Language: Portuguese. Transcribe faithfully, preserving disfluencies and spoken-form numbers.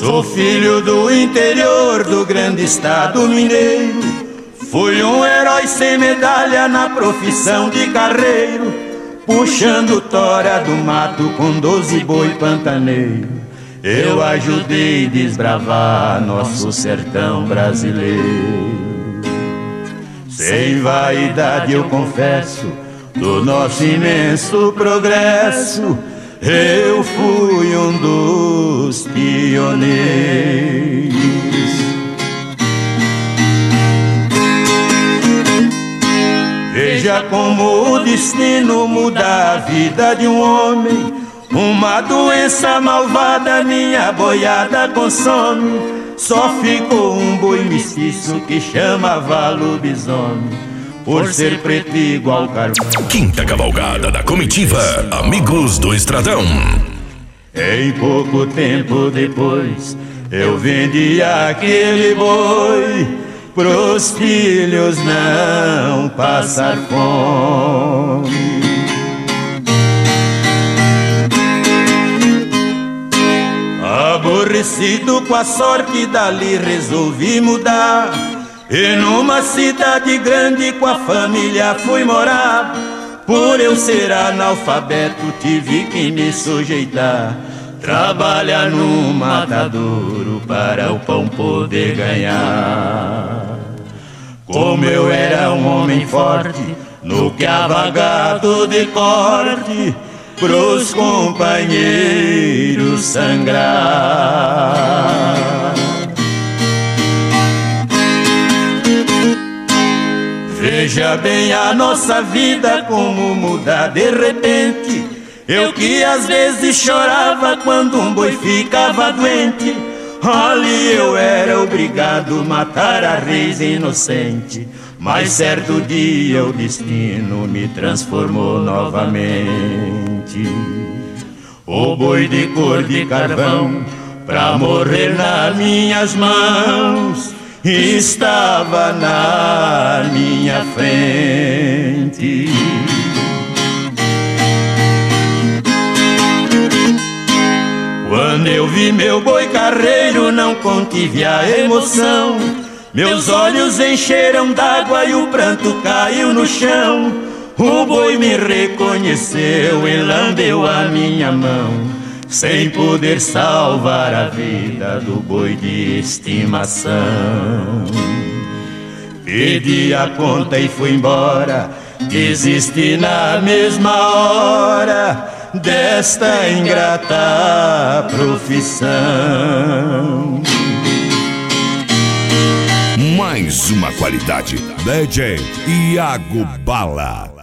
Sou filho do interior do grande estado mineiro. Fui um herói sem medalha na profissão de carreiro, puxando tora do mato com doze boi pantaneiro. Eu ajudei a desbravar nosso sertão brasileiro. Sem vaidade eu confesso do nosso imenso progresso, eu fui um dos pioneiros. Veja como o destino muda a vida de um homem. Uma doença malvada minha boiada consome. Só ficou um boi mestiço que chamava lobisomem, por ser preto igual carvão. Quinta cavalgada da comitiva Amigos do Estradão. Em pouco tempo depois eu vendi aquele boi pros filhos não passar fome. Aborrecido com a sorte dali resolvi mudar, e numa cidade grande com a família fui morar. Por eu ser analfabeto tive que me sujeitar, trabalhar no matadouro para o pão poder ganhar. Como eu era um homem forte no que avagado de corte, pros companheiros sangrar. Veja bem a nossa vida como muda de repente. Eu que às vezes chorava quando um boi ficava doente, ali eu era obrigado a matar a reis inocente. Mas certo dia o destino me transformou novamente. O boi de cor de carvão, pra morrer nas minhas mãos, estava na minha frente. Quando eu vi meu boi carreiro, não contive a emoção. Meus olhos encheram d'água e o pranto caiu no chão. O boi me reconheceu e lambeu a minha mão, sem poder salvar a vida do boi de estimação. Pedi a conta e fui embora, desisti na mesma hora desta ingrata profissão. Mais uma qualidade, D J Iago Bala.